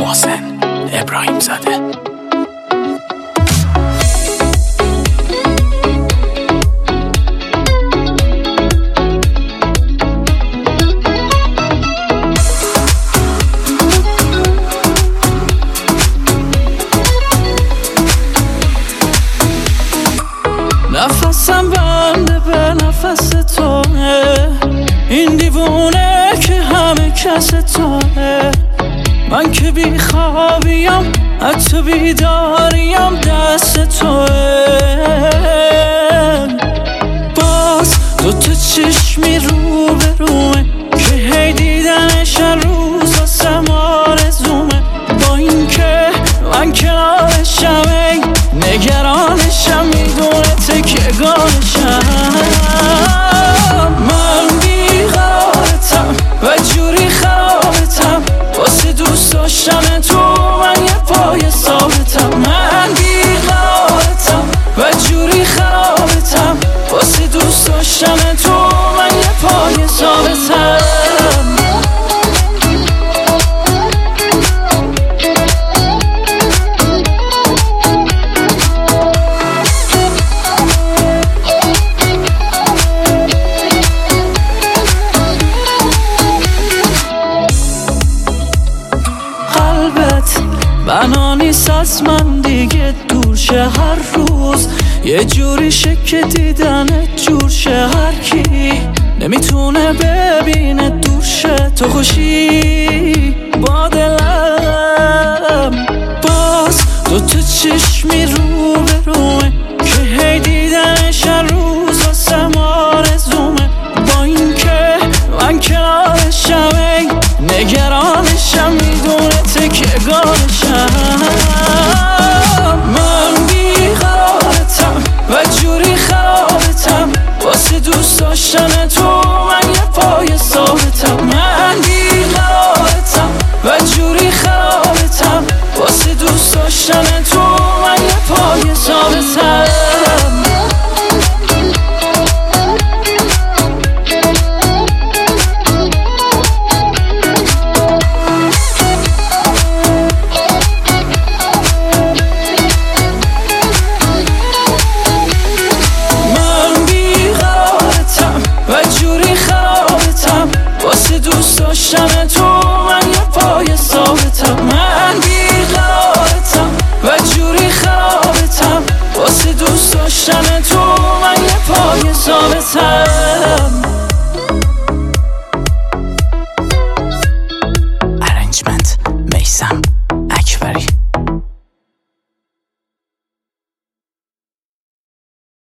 محسن ابراهیم زاده. نفسم بنده به نفس توه، این دیوونه که همه کس توه. من که بی خوابیم حتی بیداریم دست توه. باز دوتا چشمی رو به رومه که هی دیدنش هر روز واسم آرزومه. با این که من کنارشم ای نگرانشم، میدونه تکیه‌گاهشم. من بیقرارتم و جوری خرابتم، واسه دوست داشتن تو من یه پای ثابتم. من بیقرارتم و جوری خرابتم، واسه دوست داشتن تو من یه پای ثابتم. بنا نیست از من دیگه دور شه هر روز، یه جوری که دیدنت جور شه. هر کی نمیتونه ببینه دور شه تو خوشی با دلم. باز دوتا چشمی رو به رومه که هی دیدنش هر روز واسم آرزومه. با این که من کنارشم ای نگرانشم، میدونه تکیه‌گاهشم. من بیقرارتم و جوری خرابتم، واسه دوست داشتن تو من یه پای ثابتم. من بیقرارتم و جوری خرابتم، واسه دوست داشتن تو من یه پای ثابتم. دوست داشتن تو من یه پای ثابتم. من بیقرارتم و جوری خرابتم، واسه دوست داشتن تو من یه پای ثابتم. ارنجمنت میثم.